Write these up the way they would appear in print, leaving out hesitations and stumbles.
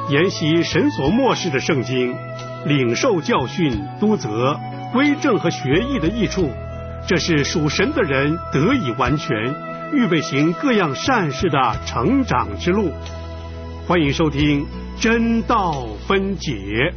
研习神所默示的圣经，领受教训、督责、归正和学艺的益处，这是属神的人得以完全，预备行各样善事的成长之路。欢迎收听真道分解。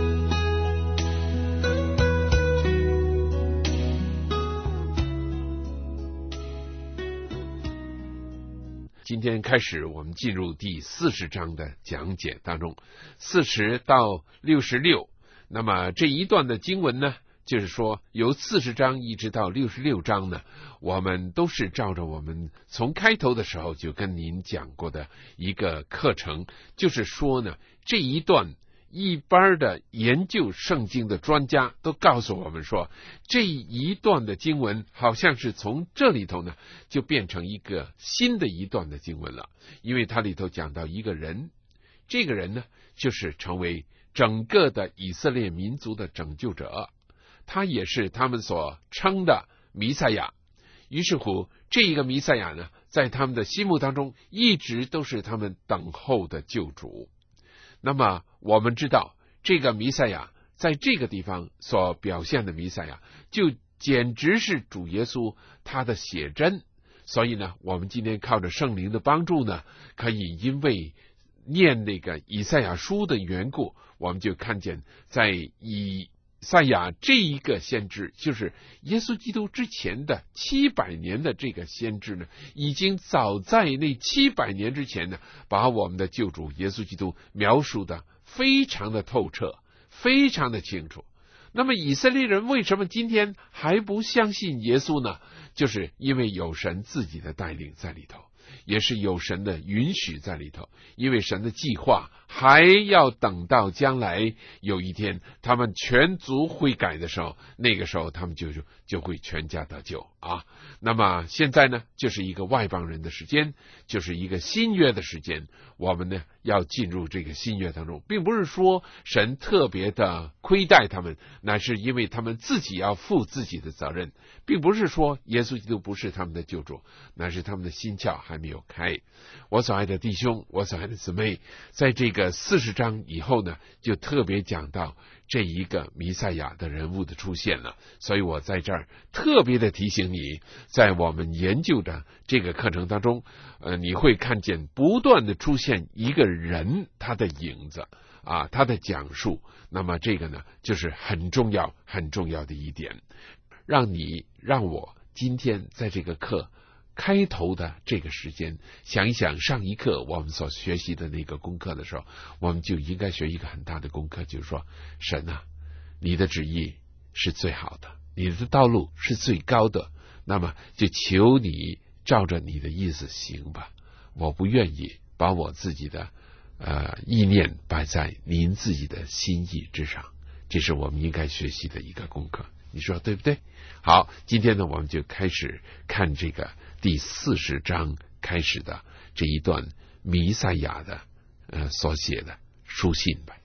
今天开始，我们进入第40章的讲解当中，40到66。那么这一段的经文呢，就是说由40章一直到66章呢，我们都是照着我们从开头的时候就跟您讲过的一个课程，就是说呢，这一段一般的研究圣经的专家都告诉我们说，这一段的经文好像是从这里头呢就变成一个新的一段的经文了，因为它里头讲到一个人，这个人呢就是成为整个的以色列民族的拯救者，他也是他们所称的弥赛亚。于是乎这一个弥赛亚呢，在他们的心目当中一直都是他们等候的救主。那么我们知道这个弥赛亚在这个地方所表现的弥赛亚就简直是主耶稣他的写真，所以呢我们今天靠着圣灵的帮助呢，可以因为念那个以赛亚书的缘故，我们就看见在以赛亚这一个先知，就是耶稣基督之前的700年的这个先知呢，已经早在那700年之前呢，把我们的救主耶稣基督描述的非常的透彻，非常的清楚。那么以色列人为什么今天还不相信耶稣呢？就是因为有神自己的带领在里头，也是有神的允许在里头，因为神的计划还要等到将来有一天他们全族悔改的时候，那个时候他们就会全家得救啊。那么现在呢，就是一个外邦人的时间，就是一个新约的时间，我们呢要进入这个新约当中，并不是说神特别的亏待他们，乃是因为他们自己要负自己的责任，并不是说耶稣基督不是他们的救主，乃是他们的心窍还没有开。我所爱的弟兄，我所爱的姊妹，在这个40章以后呢，就特别讲到这一个弥赛亚的人物的出现了。所以我在这儿特别的提醒你，在我们研究的这个课程当中，你会看见不断的出现一个人他的影子啊，他的讲述。那么这个呢，就是很重要很重要的一点，让我今天在这个课开头的这个时间想一想上一课我们所学习的那个功课的时候，我们就应该学一个很大的功课，就是说神啊，你的旨意是最好的，你的道路是最高的，那么就求你照着你的意思行吧，我不愿意把我自己的意念摆在您自己的心意之上，这是我们应该学习的一个功课，你说对不对？好，今天呢我们就开始看这个第40章开始的这一段弥赛亚的所写的书信吧。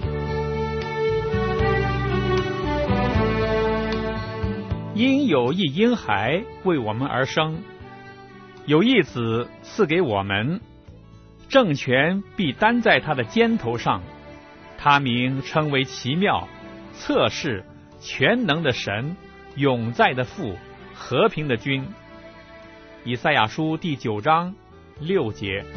因有一婴孩为我们而生，有一子赐给我们，政权必担在他的肩头上，他名称为奇妙、策士、全能的神，永在的父，和平的君。以赛亚书第9章6节。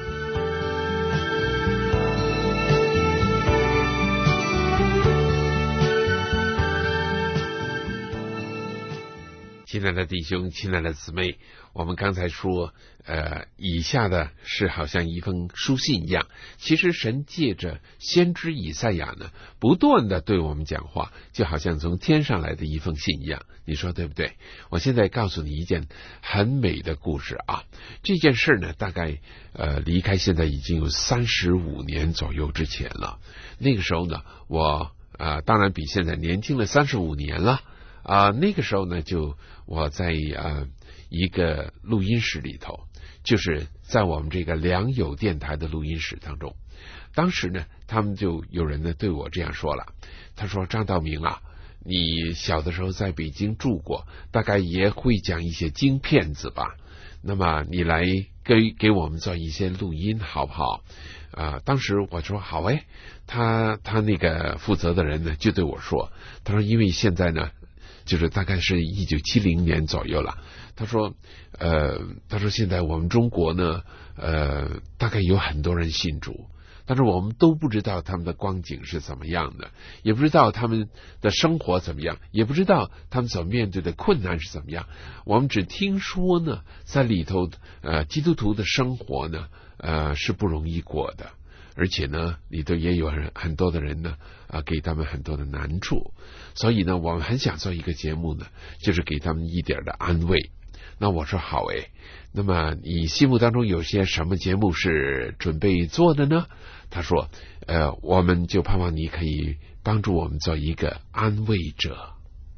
亲爱的弟兄，亲爱的姊妹，我们刚才说以下的是好像一封书信一样，其实神借着先知以赛亚呢，不断的对我们讲话，就好像从天上来的一封信一样，你说对不对？我现在告诉你一件很美的故事啊，这件事呢大概离开现在已经有35年左右之前了。那个时候呢，我当然比现在年轻了35年了那个时候呢，就我在一个录音室里头，就是在我们这个良友电台的录音室当中。当时呢，他们就有人呢对我这样说了，他说：“张道明啊，你小的时候在北京住过，大概也会讲一些京片子吧？那么你来给我们做一些录音好不好？当时我说好哎，他那个负责的人呢就对我说，他说因为现在呢就是大概是1970年左右了，他说现在我们中国呢大概有很多人信主，但是我们都不知道他们的光景是怎么样的，也不知道他们的生活怎么样，也不知道他们所面对的困难是怎么样。我们只听说呢，在里头基督徒的生活呢是不容易过的，而且呢里头也有很多的人呢给他们很多的难处，所以呢我们很想做一个节目呢，就是给他们一点的安慰。那我说好诶，那么你心目当中有些什么节目是准备做的呢？他说我们就盼望你可以帮助我们做一个安慰者，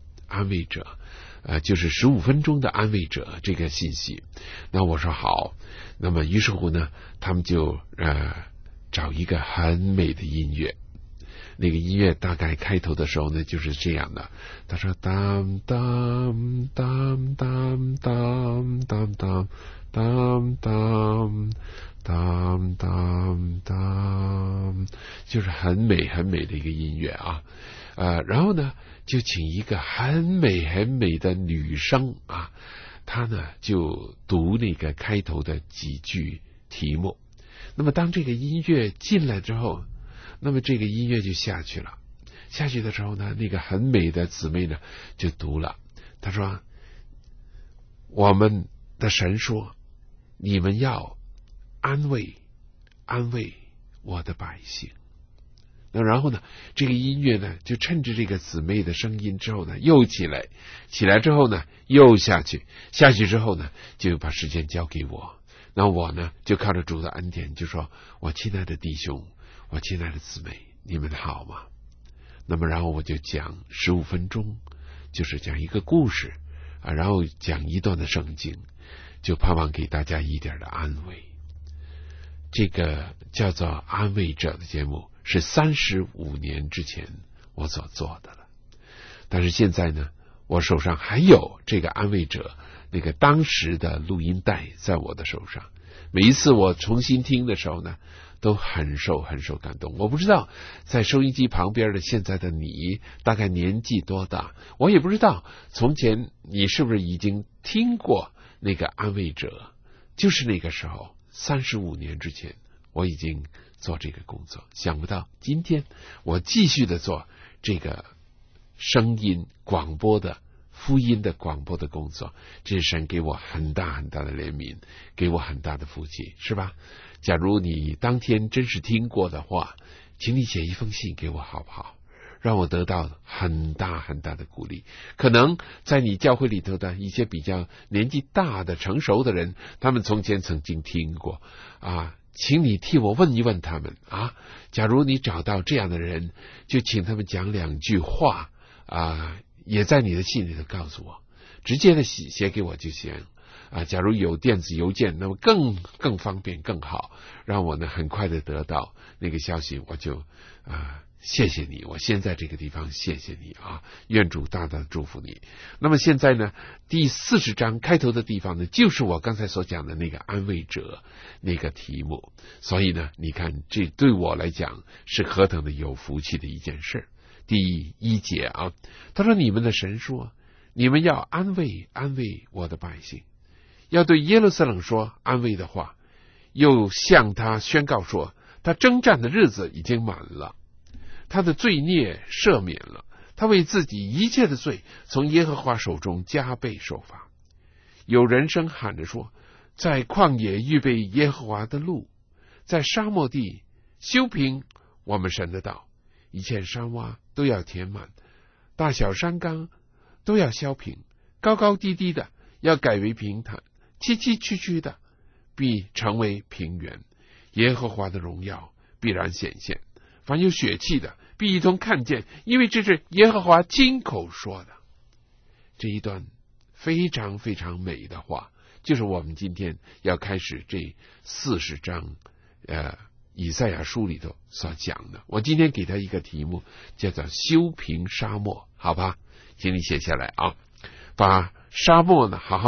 就是15分钟的安慰者这个信息。那我说好，那么于是乎呢他们就找一个很美的音乐，那个音乐大概开头的时候呢就是这样的，他说当当当当当当当当当当当当，就是很美很美的一个音乐啊。然后呢就请一个很美很美的女生啊，她呢就读那个开头的几句题目。那么当这个音乐进来之后，那么这个音乐就下去了，下去的时候呢，那个很美的姊妹呢就读了，她说我们的神说，你们要安慰我的百姓。那然后呢这个音乐呢就趁着这个姊妹的声音之后呢又起来之后呢又下去之后呢就把时间交给我。那我呢就靠着主的恩典就说，我亲爱的弟兄，我亲爱的姊妹，你们好吗？那么然后我就讲15分钟，就是讲一个故事然后讲一段的圣经，就盼望给大家一点的安慰。这个叫做安慰者的节目是35年之前我所做的了，但是现在呢我手上还有这个安慰者那个当时的录音带在我的手上，每一次我重新听的时候呢都很受感动。我不知道在收音机旁边的现在的你大概年纪多大，我也不知道从前你是不是已经听过那个安慰者，就是那个时候35年之前我已经做这个工作，想不到今天我继续的做这个声音广播的福音的广播的工作，这是神给我很大很大的怜悯，给我很大的福气，是吧？假如你当天真是听过的话，请你写一封信给我好不好？让我得到很大很大的鼓励。可能在你教会里头的一些比较年纪大的成熟的人，他们从前曾经听过请你替我问一问他们假如你找到这样的人，就请他们讲2句话也在你的信里头告诉我，直接的写给我就行假如有电子邮件，那么更方便更好，让我呢很快的得到那个消息，我就谢谢你，我先在这个地方谢谢你愿主大大的祝福你。那么现在呢第40章开头的地方呢就是我刚才所讲的那个安慰者那个题目，所以呢你看这对我来讲是何等的有福气的一件事。第1节他说，你们的神说，你们要安慰我的百姓，要对耶路撒冷说安慰的话，又向他宣告说，他征战的日子已经满了，他的罪孽赦免了，他为自己一切的罪从耶和华手中加倍受罚。有人声喊着说，在旷野预备耶和华的路，在沙漠地修平我们神的道，一切山洼都要填满，大小山冈都要削平，高高低低的要改为平坦，崎崎岖岖的必成为平原。耶和华的荣耀必然显现，凡有血气的必一同看见，因为这是耶和华亲口说的。这一段非常非常美的话，就是我们今天要开始这40章以赛亚书里头所讲的。我今天给他一个题目，叫做修平沙漠，好吧？请你写下来把沙漠呢好好的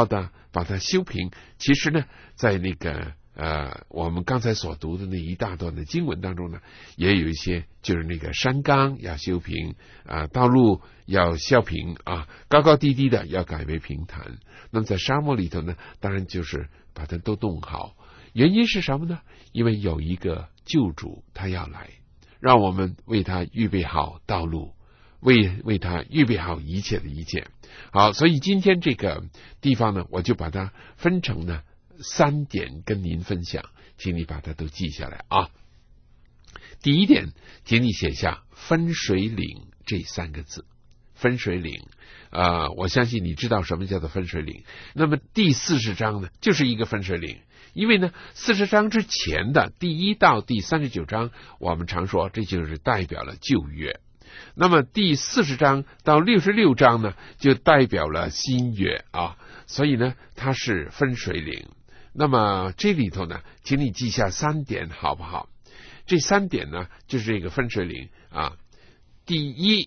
把它修平。其实呢，在那个我们刚才所读的那一大段的经文当中呢，也有一些就是那个山冈要修平道路要削平高高低低的要改为平坦。那么在沙漠里头呢，当然就是把它都弄好。原因是什么呢？因为有一个救主他要来，让我们为他预备好道路，为他预备好一切的一切。好，所以今天这个地方呢，我就把它分成呢3点跟您分享，请你把它都记下来啊。第一点，请你写下分水岭这3个字。分水岭我相信你知道什么叫做分水岭。那么第40章呢，就是一个分水岭。因为呢，40章之前的第1到第39章，我们常说这就是代表了旧约。那么第40章到66章呢，就代表了新约所以呢，它是分水岭。那么这里头呢，请你记下3点好不好？这3点呢，就是这个分水岭第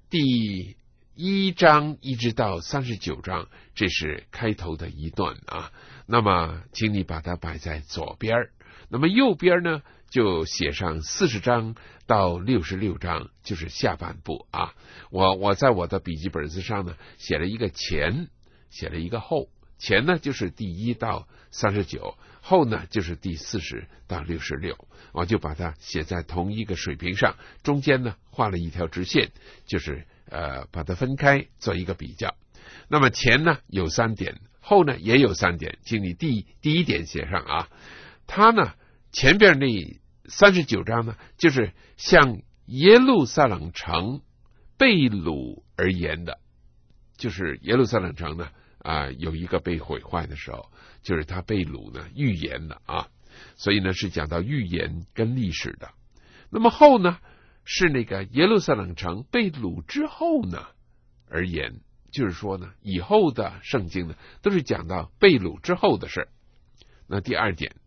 1章一直到39章，这是开头的一段那么请你把它摆在左边，那么右边呢就写上40章到66章，就是下半部我在我的笔记本子上呢写了一个前，写了一个后。前呢就是第1到39，后呢就是第40到66，我就把它写在同一个水平上，中间呢画了一条直线，就是把它分开做一个比较。那么前呢有3点，后呢也有3点，请你第一点写上它呢前边那39章呢，就是向耶路撒冷城被掳而言的，就是耶路撒冷城呢有一个被毁坏的时候，就是他被掳呢预言的所以呢是讲到预言跟历史的。那么后呢是那个耶路撒冷城被掳之后呢而言，就是说呢以后的圣经呢都是讲到被掳之后的事。那第2点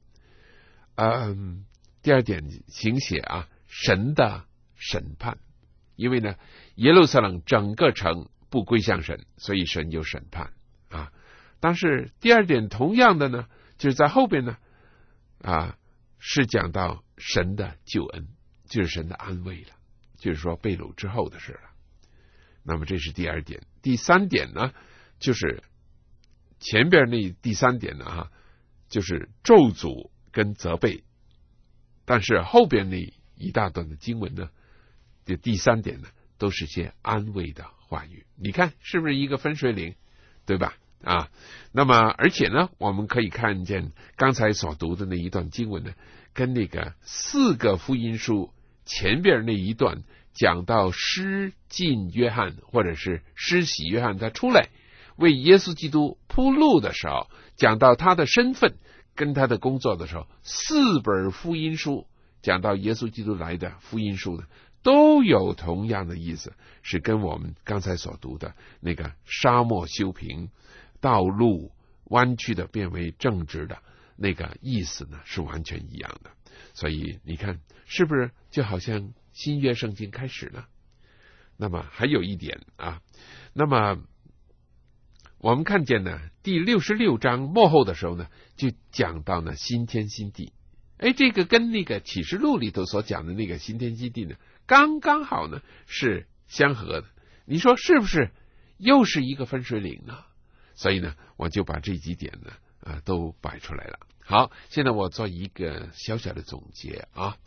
请写神的审判。因为呢耶路撒冷整个城不归向神，所以神有审判但是第2点同样的呢，就是在后边呢是讲到神的救恩，就是神的安慰了，就是说被掳之后的事了。那么这是第2点。第3点呢，就是前边那第3点呢就是咒诅跟责备，但是后边那一大段的经文呢，第3点呢都是些安慰的话语。你看是不是一个分水岭，对吧那么而且呢，我们可以看见刚才所读的那一段经文呢，跟那个4个福音书前边那一段讲到施浸约翰或者是施洗约翰他出来为耶稣基督铺路的时候，讲到他的身份跟他的工作的时候，4本福音书讲到耶稣基督来的福音书呢，都有同样的意思，是跟我们刚才所读的那个沙漠修平，道路弯曲的变为正直的那个意思呢是完全一样的。所以你看是不是就好像新约圣经开始了？那么还有一点那么我们看见呢第66章末后的时候呢，就讲到呢新天新地。这个跟那个启示录里头所讲的那个新天新地呢，刚刚好呢是相合的。你说是不是又是一个分水岭呢？所以呢我就把这几点呢都摆出来了。好，现在我做一个小小的总结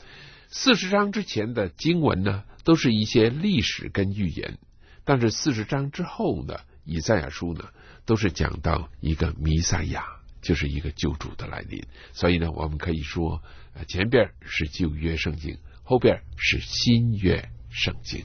40章之前的经文呢都是一些历史跟预言，但是40章之后呢，以赛亚书呢都是讲到一个弥赛亚，就是一个救主的来临。所以呢我们可以说前边是旧约圣经，后边是新约圣经。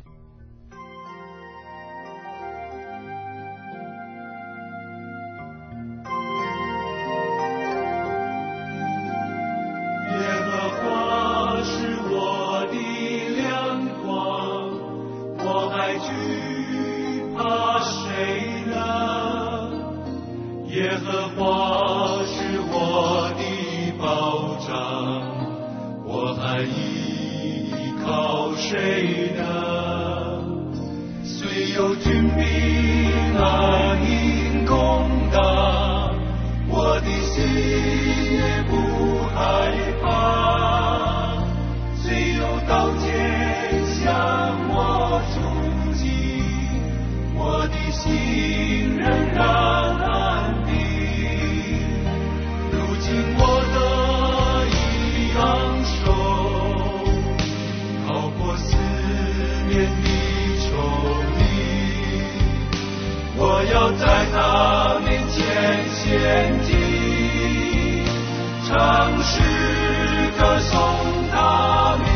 刀剑向我冲击，我的心仍然安定。如今我得以昂首，逃过4年的仇敌，我要在他面前献祭，唱诗歌颂他名。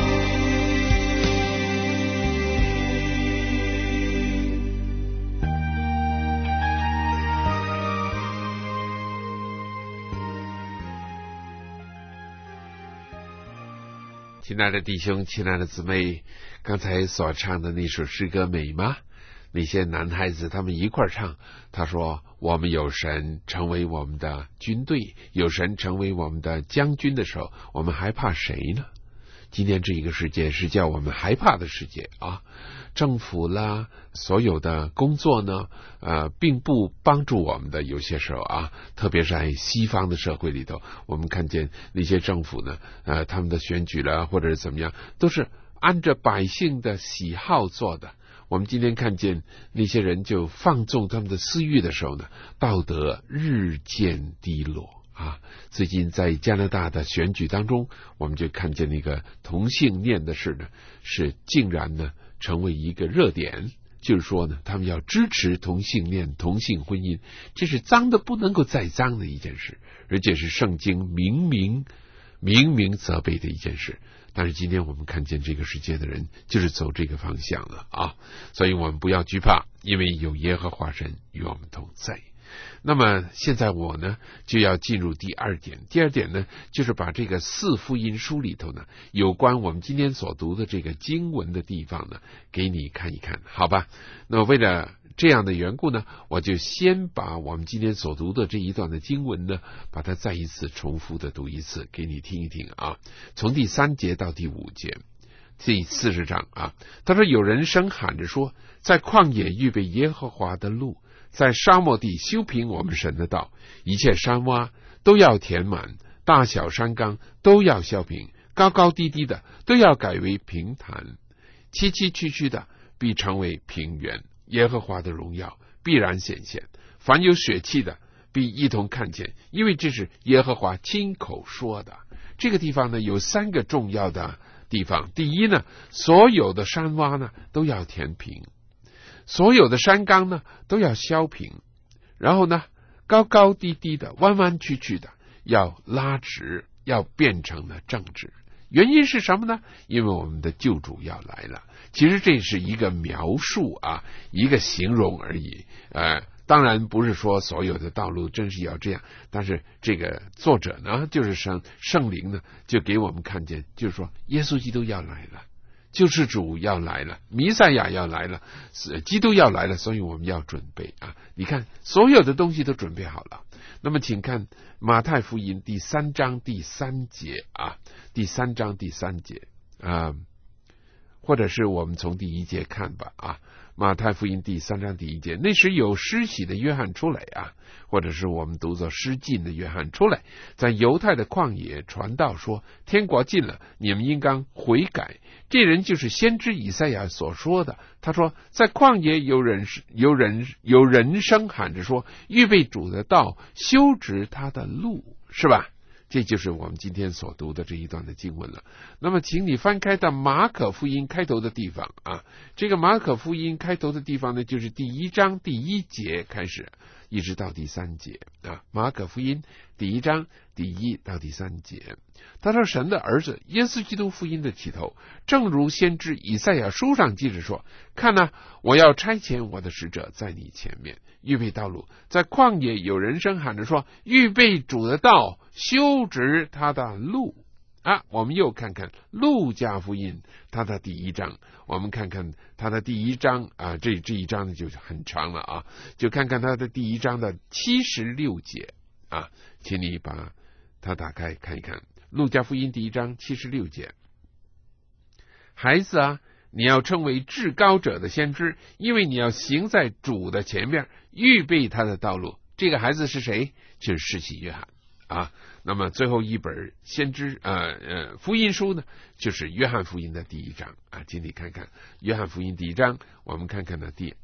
亲爱的弟兄，亲爱的姊妹，刚才所唱的那首诗歌美吗？那些男孩子他们一块唱，他说我们有神成为我们的军队，有神成为我们的将军的时候，我们还怕谁呢？今天这一个世界是叫我们害怕的世界啊！政府啦，所有的工作呢，并不帮助我们的。有些时候啊，特别是在西方的社会里头，我们看见那些政府呢，他们的选举啦，或者是怎么样，都是按着百姓的喜好做的。我们今天看见那些人就放纵他们的私欲的时候呢，道德日渐低落。最近在加拿大的选举当中，我们就看见那个同性恋的事呢，是竟然呢成为一个热点，就是说呢，他们要支持同性恋、同性婚姻，这是脏的不能够再脏的一件事，而且是圣经明明责备的一件事。但是今天我们看见这个世界的人就是走这个方向了啊，所以我们不要惧怕，因为有耶和华神与我们同在。那么现在我呢就要进入第二点。第二点呢，就是把这个4福音书里头呢有关我们今天所读的这个经文的地方呢给你看一看，好吧？那么为了这样的缘故呢，我就先把我们今天所读的这一段的经文呢，把它再一次重复的读一次给你听一听啊。从第3节到第5节，第40章啊，他说有人声喊着说，在旷野预备耶和华的路，在沙漠地修平我们神的道，一切山洼都要填满，大小山冈都要削平，高高低低的都要改为平坦，崎崎岖岖的必成为平原。耶和华的荣耀必然显现，凡有血气的必一同看见，因为这是耶和华亲口说的。这个地方呢有3个重要的地方。第一呢，所有的山洼呢都要填平，所有的山冈呢都要削平，然后呢高高低低的弯弯曲曲的要拉直，要变成了正直。原因是什么呢？因为我们的救主要来了。其实这是一个描述啊，一个形容而已。当然不是说所有的道路真是要这样，但是这个作者呢，就是圣灵呢，就给我们看见，就是说耶稣基督要来了，救世主要来了，弥赛亚要来了，基督要来了，所以我们要准备啊！你看，所有的东西都准备好了。那么，请看马太福音第3章第3节啊，第3章第3节啊，或者是我们从第1节看吧啊。马太福音第3章第1节，那时有施洗的约翰出来啊，或者是我们读作施浸的约翰出来，在犹太的旷野传道说，天国近了，你们应当悔改。这人就是先知以赛亚所说的，他说在旷野有人声喊着说，预备主的道，修直他的路，是吧？这就是我们今天所读的这一段的经文了。那么请你翻开到马可福音开头的地方啊，这个马可福音开头的地方呢，就是第1章第1节开始一直到第3节啊。马可福音第1章第1到第3节，他说神的儿子耶稣基督福音的起头，正如先知以赛亚书上记着说，看啊，我要差遣我的使者在你前面，预备道路。在旷野有人声喊着说，预备主的道，修直他的路啊。我们又看看路加福音他的第1章，我们看看他的第1章啊，这一章呢就很长了啊，就看看他的第1章的76节啊，请你把它打开看一看。路加福音第1章76节，孩子啊，你要称为至高者的先知，因为你要行在主的前面，预备他的道路。这个孩子是谁？就是施洗约翰啊。 那么最后一本先知福音书呢，就是约翰福音的第1章啊，请你看看约翰福音第1章，我们看看呢第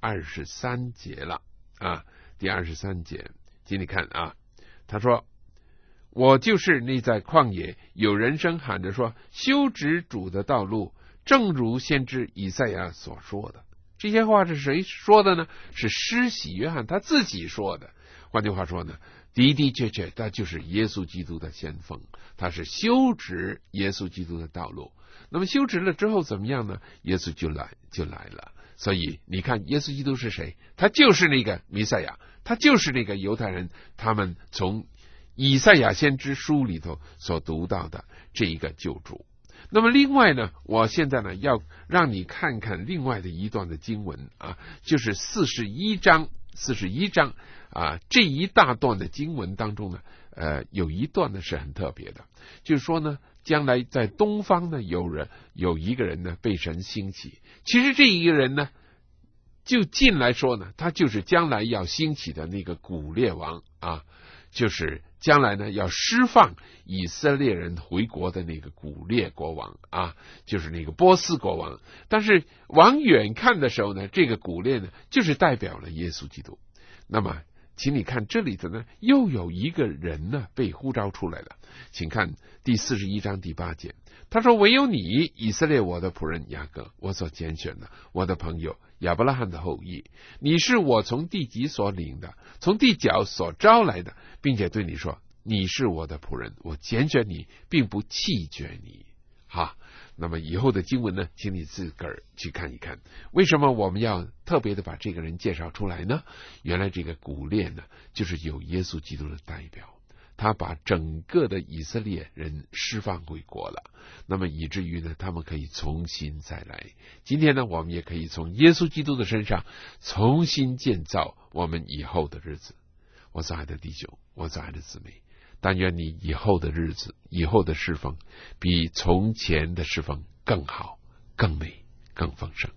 23节了啊，第23节，请你看啊，他说：“我就是那在旷野有人声喊着说，修直主的道路，正如先知以赛亚所说的。”这些话是谁说的呢？是施洗约翰他自己说的。换句话说呢，的的确确他就是耶稣基督的先锋，他是修直耶稣基督的道路。那么修直了之后怎么样呢？耶稣就来了。所以你看耶稣基督是谁？他就是那个弥赛亚，他就是那个犹太人他们从以赛亚先知书里头所读到的这一个救主。那么另外呢，我现在呢要让你看看另外的一段的经文啊，就是41章啊，这一大段的经文当中呢，有一段呢是很特别的，就是说呢，将来在东方呢有一个人呢被神兴起，其实这一个人呢，就近来说呢，他就是将来要兴起的那个古列王啊，就是将来呢要释放以色列人回国的那个古列国王啊，就是那个波斯国王。但是往远看的时候呢，这个古列呢就是代表了耶稣基督。那么请你看这里头呢，又有一个人呢被呼召出来了，请看第41章第8节，他说：“唯有你，以色列我的仆人雅各，我所拣选的，我的朋友亚伯拉罕的后裔，你是我从地极所领的，从地角所招来的，并且对你说，你是我的仆人，我拣选你，并不弃绝你。”好，那么以后的经文呢，请你自个儿去看一看。为什么我们要特别的把这个人介绍出来呢？原来这个古列呢，就是有耶稣基督的代表，他把整个的以色列人释放回国了，那么以至于呢，他们可以重新再来。今天呢，我们也可以从耶稣基督的身上重新建造我们以后的日子。我所爱的弟兄，我所爱的姊妹，但愿你以后的日子，以后的侍奉，比从前的侍奉更好、更美、更丰盛。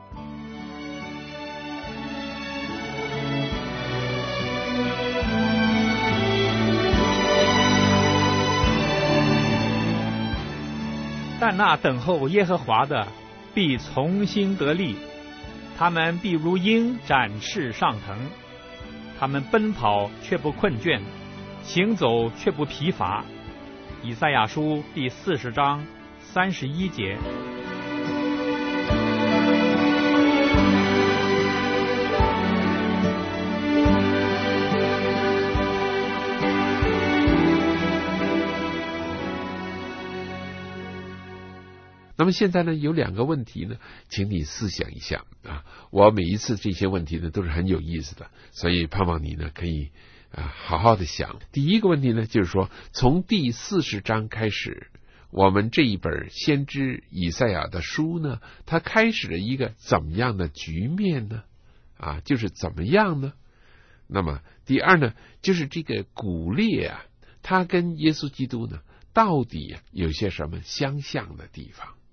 但那等候耶和华的必从心得力，他们必如鹰展翅上腾，他们奔跑却不困倦，行走却不疲乏。以赛亚书第40章31节。 那么现在呢，有2个问题呢，请你思想一下啊。我每一次这些问题呢都是很有意思的，所以盼望你呢可以好好的想。第一个问题呢，就是说从第40章开始，我们这一本先知以赛亚的书呢，它开始了一个怎么样的局面呢？啊，就是怎么样呢？那么第二呢，就是这个古列啊，它跟耶稣基督呢，到底有些什么相像的地方？